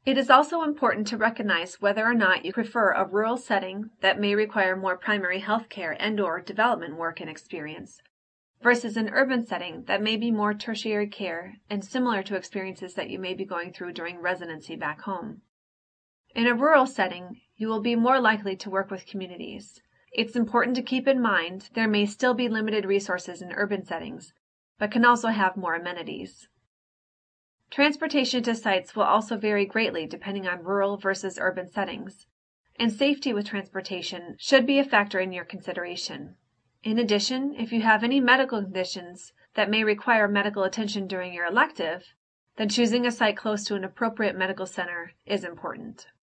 It is also important to recognize whether or not you prefer a rural setting that may require more primary health care and/or development work and experience, versus an urban setting that may be more tertiary care and similar to experiences that you may be going through during residency back home. In a rural setting, you will be more likely to work with communities. It's important to keep in mind there may still be limited resources in urban settings, but can also have more amenities. Transportation to sites will also vary greatly depending on rural versus urban settings, and safety with transportation should be a factor in your consideration. In addition, if you have any medical conditions that may require medical attention during your elective, then choosing a site close to an appropriate medical center is important.